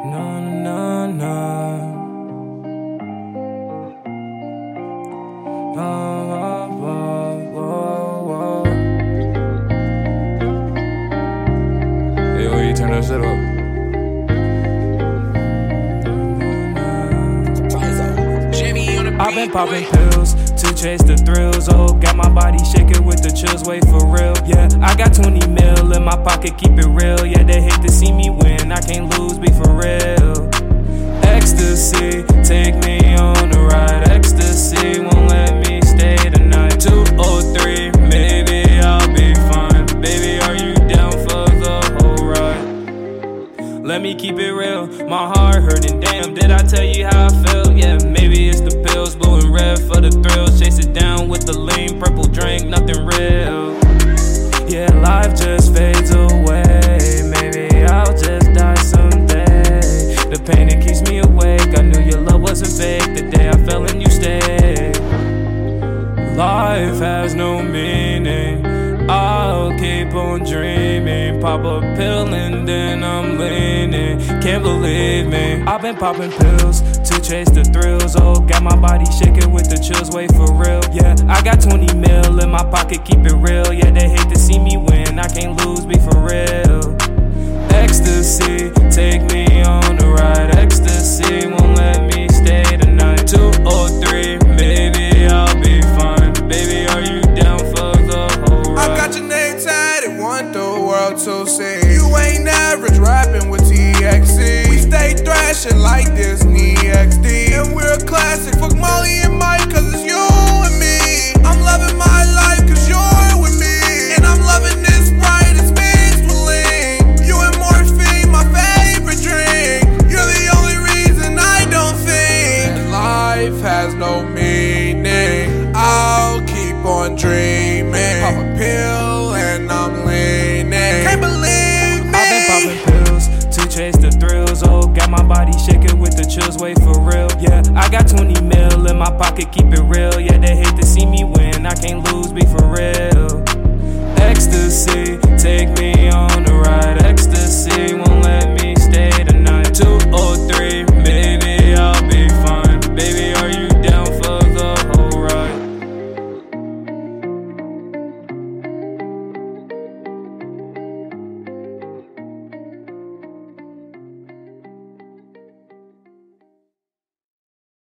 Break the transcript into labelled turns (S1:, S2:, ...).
S1: No, no, no. Whoa, whoa, whoa, whoa. Hey, yo, you turn that shit up. I've been popping pills to chase the thrills. Oh, got my body shaking with the chills. Wait for real, yeah. I got 20 mil in my pocket, keep it real. Yeah, they hate to see me win. I can't lose, be for real. Ecstasy, take me on a ride. Ecstasy won't let me stay tonight. 203, maybe I'll be fine. Baby, are you down for the whole ride? Let me keep it real. My heart hurting, damn. Did I tell you how I feel? Yeah, maybe it's the pills, blue and red for the thrills. Chase it down with the lean, purple drink, nothing real. Yeah, life just fades away. Maybe I'll just die someday. The pain that keeps me awake. I knew your love wasn't fake the day I fell and you stayed. Life has no meaning. I'll keep on dreaming. Pop a pill and then I'm leaning. Can't believe me. I've been popping pills to chase the thrills. Oh, got my body shaking with the chills. Wait for real, yeah. I got 20 mil in my pocket, keep it real. Yeah, they hate to see me win. I can't lose, be for real. Ecstasy, take me on a ride. Ecstasy won't let me stay tonight. 203, maybe I'll be fine. Baby, are you down for the whole ride?
S2: I got your name tatted, want the world to see. You ain't average, rapping with TXC. We stay thrashing like Disney XD. And we're a classic, fuck Molly and Mike, cause it's you and me. I'm loving my life cause you're with me. And I'm loving this right, it's mixed with lean. You and morphine, my favorite drink. You're the only reason I don't think life has no meaning. I'll keep on dreaming. Pop a pill and I'm leaning. Can't believe me.
S1: I've been popping pills to chase the thrills. Oh, got my body shaking with the chills. Wait for real, yeah. I got 20 mil in my pocket, keep it real. Yeah, they hate to see me win. I can't lose.